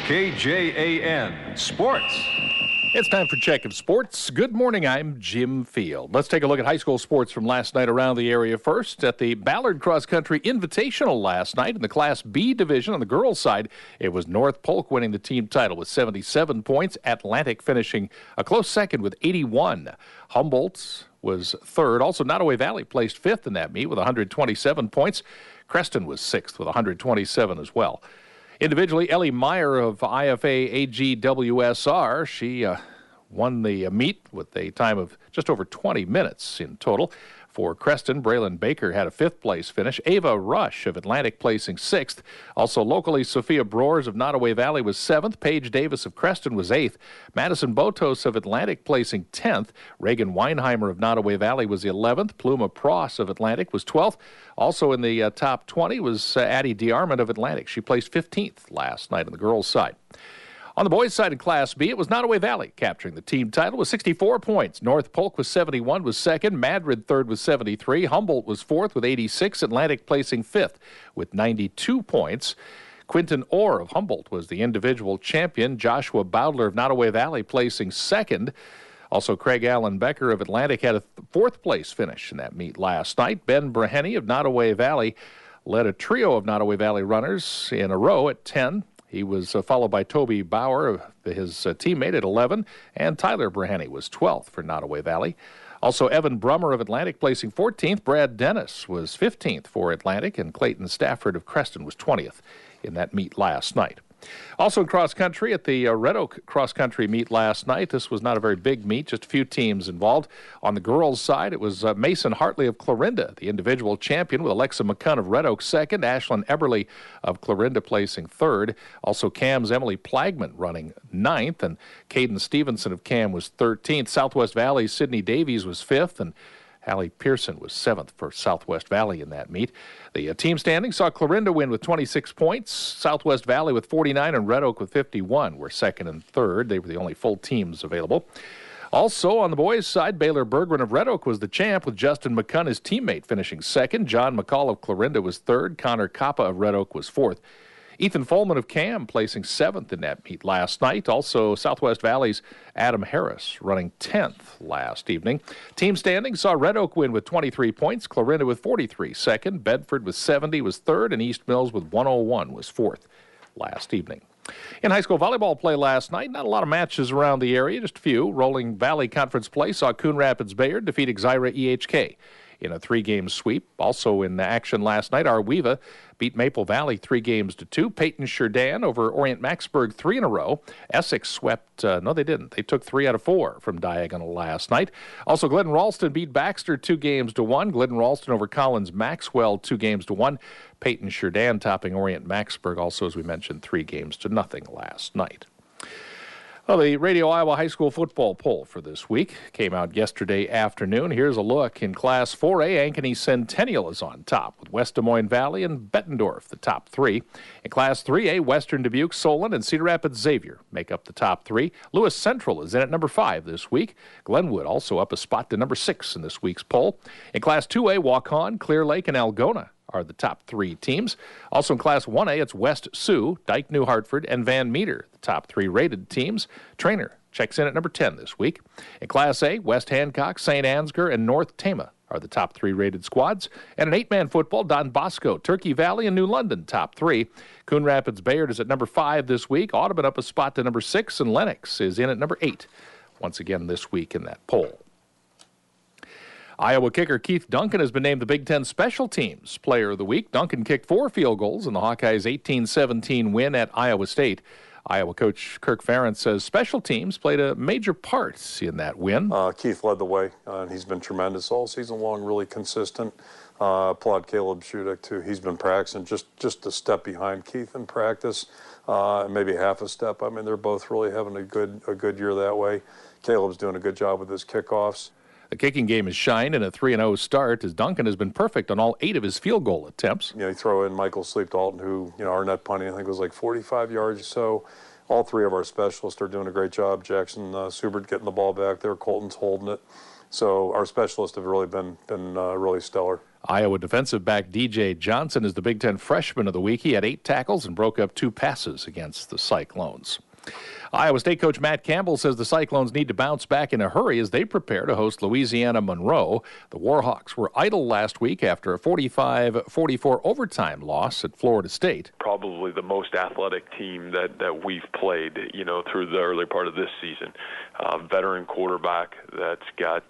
KJAN Sports. It's time for Check of Sports. Good morning, I'm Jim Field. Let's take a look at high school sports from last night around the area first. At the Ballard Cross Country Invitational last night in the Class B division on the girls' side, it was North Polk winning the team title with 77 points, Atlantic finishing a close second with 81. Humboldt was third. Also, Nottoway Valley placed fifth in that meet with 127 points. Creston was sixth with 127 as well. Individually, Ellie Meyer of IFA AGWSR, she won the meet with a time of just over 20 minutes in total. For Creston, Braylon Baker had a fifth-place finish. Ava Rush of Atlantic placing sixth. Also locally, Sophia Broers of Nottoway Valley was seventh. Paige Davis of Creston was eighth. Madison Botos of Atlantic placing 10th. Reagan Weinheimer of Nottoway Valley was 11th. Pluma Pross of Atlantic was 12th. Also in the top 20 was Addie DeArmond of Atlantic. She placed 15th last night on the girls' side. On the boys' side in Class B, it was Nottoway Valley capturing the team title with 64 points. North Polk with 71 was second. Madrid third with 73. Humboldt was fourth with 86. Atlantic placing fifth with 92 points. Quinton Orr of Humboldt was the individual champion. Joshua Bowdler of Nottoway Valley placing second. Also, Craig Allen Becker of Atlantic had a fourth-place finish in that meet last night. Ben Breheny of Nottoway Valley led a trio of Nottoway Valley runners in a row at 10. He was followed by Toby Bauer, his teammate, at 11, and Tyler Breheny was 12th for Nottoway Valley. Also, Evan Brummer of Atlantic placing 14th. Brad Dennis was 15th for Atlantic, and Clayton Stafford of Creston was 20th in that meet last night. Also in cross-country at the Red Oak cross-country meet last night. This was not a very big meet, just a few teams involved. On the girls' side, it was Mason Hartley of Clarinda, the individual champion, with Alexa McCunn of Red Oak second, Ashlyn Eberly of Clarinda placing third. Also Cam's Emily Plagman running ninth, and Caden Stevenson of Cam was 13th. Southwest Valley's Sydney Davies was fifth, and Hallie Pearson was seventh for Southwest Valley in that meet. The team standing saw Clarinda win with 26 points, Southwest Valley with 49, and Red Oak with 51 were second and third. They were the only full teams available. Also on the boys' side, Baylor Bergman of Red Oak was the champ, with Justin McCunn, his teammate, finishing second. John McCall of Clarinda was third. Connor Kappa of Red Oak was fourth. Ethan Folman of Cam placing seventh in that meet last night. Also, Southwest Valley's Adam Harris running 10th last evening. Team standing saw Red Oak win with 23 points, Clarinda with 43 second, Bedford with 70 was third, and East Mills with 101 was fourth last evening. In high school volleyball play last night, not a lot of matches around the area, just a few. Rolling Valley Conference play saw Coon Rapids Bayard defeat Exira EHK in a three-game sweep. Also in action last night, Arweva beat Maple Valley 3-2. Peyton Sherdan over Orient Maxburg 3 in a row. Essex swept, no they didn't. They took 3 out of 4 from Diagonal last night. Also Glidden Ralston beat Baxter 2-1. Glidden Ralston over Collins Maxwell 2-1. Peyton Sherdan topping Orient Maxburg also, as we mentioned, 3-0 last night. Well, the Radio Iowa High School football poll for this week came out yesterday afternoon. Here's a look. In Class 4A, Ankeny Centennial is on top, with West Des Moines Valley and Bettendorf the top three. In Class 3A, Western Dubuque, Solon, and Cedar Rapids Xavier make up the top three. Lewis Central is in at number 5 this week. Glenwood also up a spot to number 6 in this week's poll. In Class 2A, Waukon, Clear Lake, and Algona are the top 3 teams. Also in Class 1A, it's West Sioux, Dike New Hartford, and Van Meter, the top 3 rated teams. Trainer checks in at number 10 this week. In Class A, West Hancock, St. Ansgar, and North Tama are the top 3 rated squads. And in 8-man football, Don Bosco, Turkey Valley, and New London, top 3. Coon Rapids Bayard is at number 5 this week. Audubon up a spot to number 6, and Lennox is in at number 8 once again this week in that poll. Iowa kicker Keith Duncan has been named the Big Ten Special Teams Player of the Week. Duncan kicked 4 field goals in the Hawkeyes' 18-17 win at Iowa State. Iowa coach Kirk Ferentz says special teams played a major part in that win. Keith led the way, and he's been tremendous all season long, really consistent. Applaud Caleb Shudak, too. He's been practicing just a step behind Keith in practice, maybe half a step. I mean, they're both really having a good year that way. Caleb's doing a good job with his kickoffs. The kicking game has shined in a 3-0 start, as Duncan has been perfect on all 8 of his field goal attempts. You throw in Michael Sleep Dalton, who, our net punting, I think, was like 45 yards or so. All 3 of our specialists are doing a great job. Jackson Subert getting the ball back there. Colton's holding it. So our specialists have really been really stellar. Iowa defensive back DJ Johnson is the Big Ten Freshman of the Week. He had 8 tackles and broke up 2 passes against the Cyclones. Iowa State coach Matt Campbell says the Cyclones need to bounce back in a hurry as they prepare to host Louisiana Monroe. The Warhawks were idle last week after a 45-44 overtime loss at Florida State. Probably the most athletic team that we've played, through the early part of this season. Veteran quarterback that's got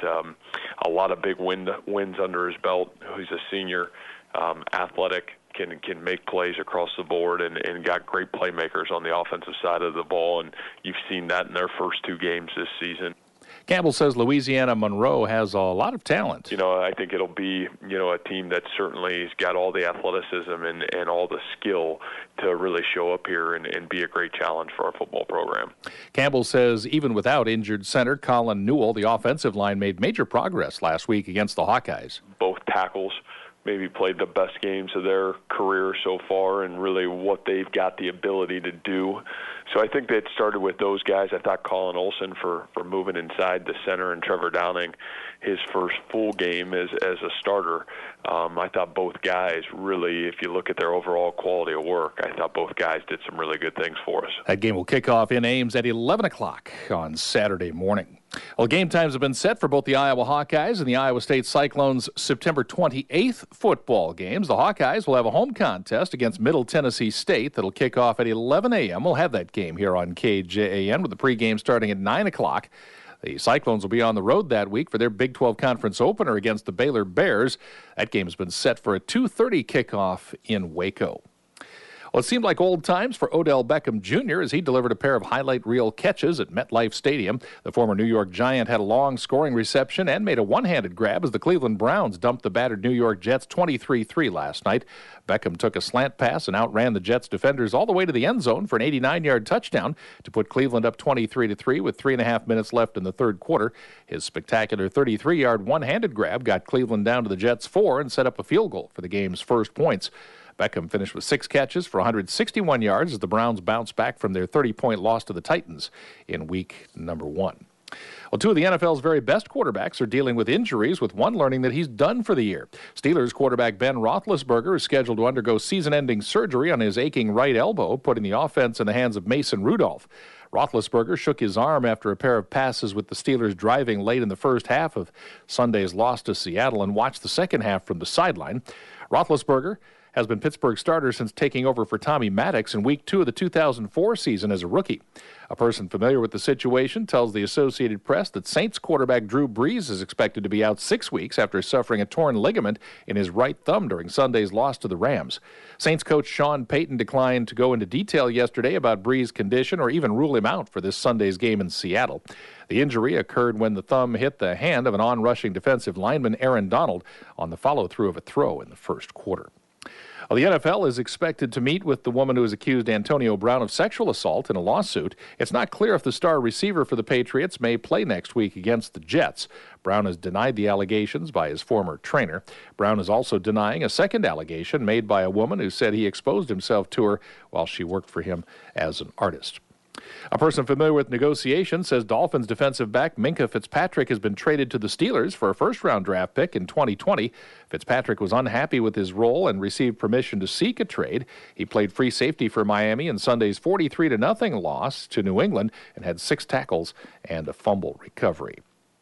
a lot of big wins under his belt, who's a senior, athletic, can make plays across the board and got great playmakers on the offensive side of the ball, and you've seen that in their first 2 games this season. Campbell says Louisiana Monroe has a lot of talent. I think it'll be, a team that certainly has got all the athleticism and all the skill to really show up here and be a great challenge for our football program. Campbell says even without injured center Colin Newell, the offensive line made major progress last week against the Hawkeyes. Both tackles maybe played the best games of their career so far and really what they've got the ability to do. So I think that started with those guys. I thought Colin Olson for moving inside the center and Trevor Downing, his first full game as a starter. I thought both guys really, if you look at their overall quality of work, I thought both guys did some really good things for us. That game will kick off in Ames at 11 o'clock on Saturday morning. Well, game times have been set for both the Iowa Hawkeyes and the Iowa State Cyclones' September 28th football games. The Hawkeyes will have a home contest against Middle Tennessee State that'll kick off at 11 a.m. We'll have that game here on KJAN with the pregame starting at 9 o'clock. The Cyclones will be on the road that week for their Big 12 Conference opener against the Baylor Bears. That game has been set for a 2:30 kickoff in Waco. Well, it seemed like old times for Odell Beckham Jr. as he delivered a pair of highlight reel catches at MetLife Stadium. The former New York Giant had a long scoring reception and made a one-handed grab as the Cleveland Browns dumped the battered New York Jets 23-3 last night. Beckham took a slant pass and outran the Jets defenders all the way to the end zone for an 89-yard touchdown to put Cleveland up 23-3 with 3.5 minutes left in the third quarter. His spectacular 33-yard one-handed grab got Cleveland down to the Jets' 4 and set up a field goal for the game's first points. Beckham finished with 6 catches for 161 yards as the Browns bounced back from their 30-point loss to the Titans in week number 1. Well, 2 of the NFL's very best quarterbacks are dealing with injuries, with one learning that he's done for the year. Steelers quarterback Ben Roethlisberger is scheduled to undergo season-ending surgery on his aching right elbow, putting the offense in the hands of Mason Rudolph. Roethlisberger shook his arm after a pair of passes with the Steelers driving late in the first half of Sunday's loss to Seattle and watched the second half from the sideline. Roethlisberger has been Pittsburgh's starter since taking over for Tommy Maddox in Week 2 of the 2004 season as a rookie. A person familiar with the situation tells the Associated Press that Saints quarterback Drew Brees is expected to be out 6 weeks after suffering a torn ligament in his right thumb during Sunday's loss to the Rams. Saints coach Sean Payton declined to go into detail yesterday about Brees' condition or even rule him out for this Sunday's game in Seattle. The injury occurred when the thumb hit the hand of an on-rushing defensive lineman, Aaron Donald, on the follow-through of a throw in the first quarter. Well, the NFL is expected to meet with the woman who has accused Antonio Brown of sexual assault in a lawsuit. It's not clear if the star receiver for the Patriots may play next week against the Jets. Brown has denied the allegations by his former trainer. Brown is also denying a second allegation made by a woman who said he exposed himself to her while she worked for him as an artist. A person familiar with negotiations says Dolphins defensive back Minkah Fitzpatrick has been traded to the Steelers for a first-round draft pick in 2020. Fitzpatrick was unhappy with his role and received permission to seek a trade. He played free safety for Miami in Sunday's 43-0 loss to New England and had 6 tackles and a fumble recovery.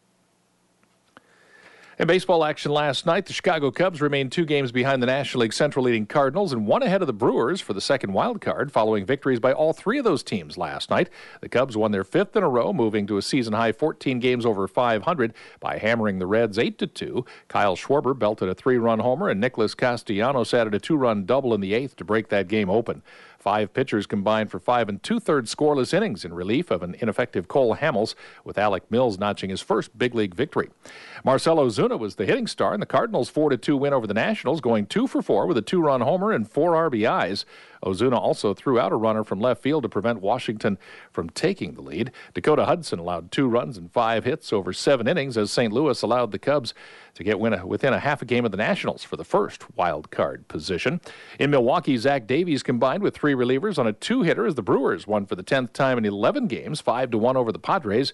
In baseball action last night, the Chicago Cubs remained 2 games behind the National League Central leading Cardinals and 1 ahead of the Brewers for the second wild card, following victories by all 3 of those teams last night. The Cubs won their 5th in a row, moving to a season-high 14 games over 500 by hammering the Reds 8-2. Kyle Schwarber belted a 3-run homer, and Nicholas Castellanos added a 2-run double in the 8th to break that game open. 5 pitchers combined for 5 2/3 scoreless innings in relief of an ineffective Cole Hamels, with Alec Mills notching his first big league victory. Marcell Ozuna was the hitting star in the Cardinals' 4-2 win over the Nationals, going 2 for 4 with a 2-run homer and 4 RBIs. Ozuna also threw out a runner from left field to prevent Washington from taking the lead. Dakota Hudson allowed 2 runs and 5 hits over 7 innings as St. Louis allowed the Cubs to get within a half a game of the Nationals for the first wild card position. In Milwaukee, Zach Davies combined with 3 relievers on a 2-hitter as the Brewers won for the 10th time in 11 games, 5-1 over the Padres.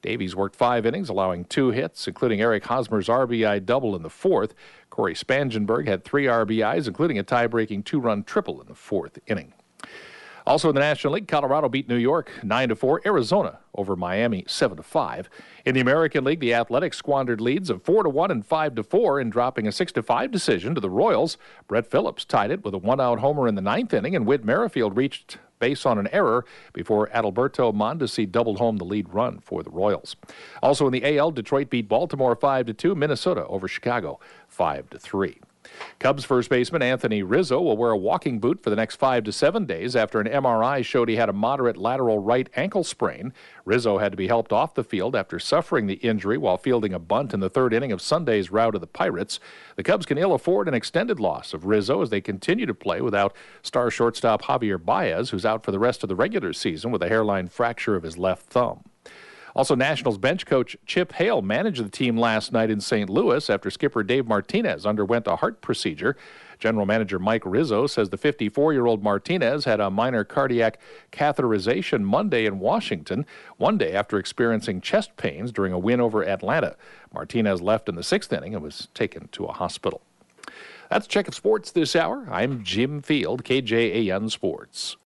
Davies worked 5 innings, allowing 2 hits, including Eric Hosmer's RBI double in the 4th. Corey Spangenberg had 3 RBIs, including a tie-breaking 2-run triple in the 4th inning. Also in the National League, Colorado beat New York 9-4, Arizona over Miami 7-5. In the American League, the Athletics squandered leads of 4-1 and 5-4 in dropping a 6-5 decision to the Royals. Brett Phillips tied it with a 1-out homer in the 9th inning, and Whit Merrifield reached base on an error before Adalberto Mondesi doubled home the lead run for the Royals. Also in the AL, Detroit beat Baltimore 5-2, Minnesota over Chicago 5-3. Cubs first baseman Anthony Rizzo will wear a walking boot for the next 5 to 7 days after an MRI showed he had a moderate lateral right ankle sprain. Rizzo had to be helped off the field after suffering the injury while fielding a bunt in the 3rd inning of Sunday's rout of the Pirates. The Cubs can ill afford an extended loss of Rizzo as they continue to play without star shortstop Javier Baez, who's out for the rest of the regular season with a hairline fracture of his left thumb. Also, Nationals bench coach Chip Hale managed the team last night in St. Louis after skipper Dave Martinez underwent a heart procedure. General manager Mike Rizzo says the 54-year-old Martinez had a minor cardiac catheterization Monday in Washington, one day after experiencing chest pains during a win over Atlanta. Martinez left in the 6th inning and was taken to a hospital. That's Check of Sports this hour. I'm Jim Field, KJAN Sports.